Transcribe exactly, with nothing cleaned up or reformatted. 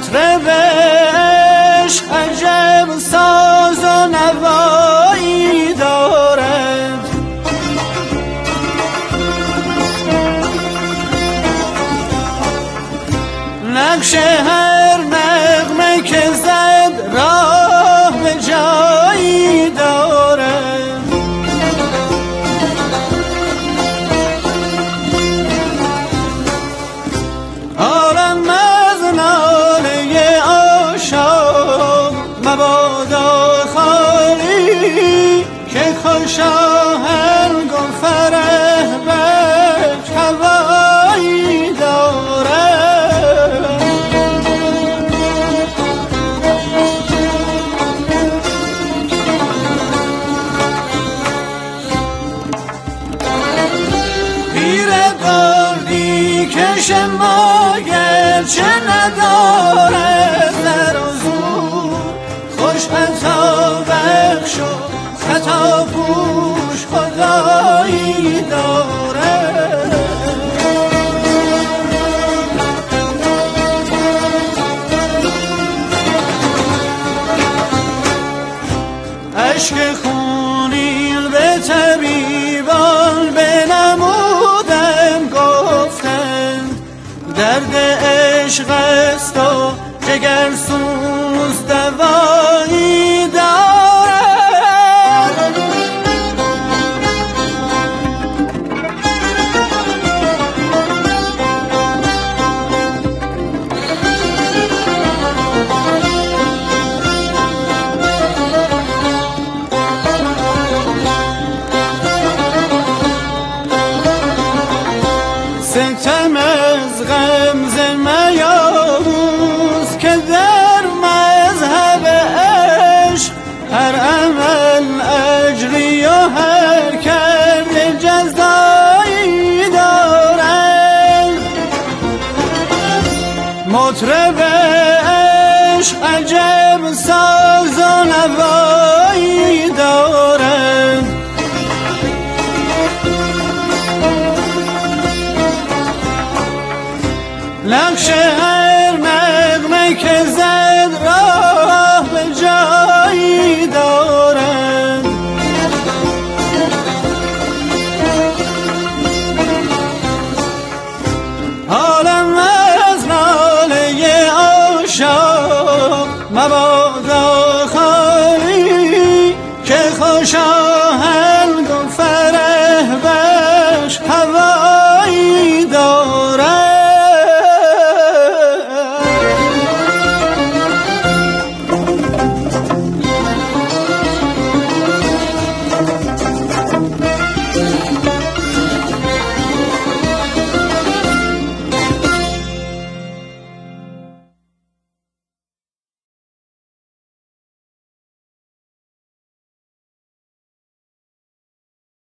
مطرب عشق عجب ساز و نوایی دارد، نقش هر نغمه که زد راه به جایی دارد. عالم از ناله عاشق مبادا خالی، که خوش آهنگ و فرح بخش هوایی دارد. پیر دردی کش ما گرچه ندارد در و زور، خوش عطا بخش و خطا پوش خدایی دارد. اشک خونین به طبیبان بنمودن، گفتند درد عشق است و جگر سوز دوایی دارد. ستم از غمزه میاموز که در مذهب عشق هر عمل اجری و هر کرد جزایی دارد. مطرب عشق عجب ساز و نوایی دارد، نقش هر نغمه که زد راه به جایی دارد. عالم از ناله عاشق مبادا خالی، که خوش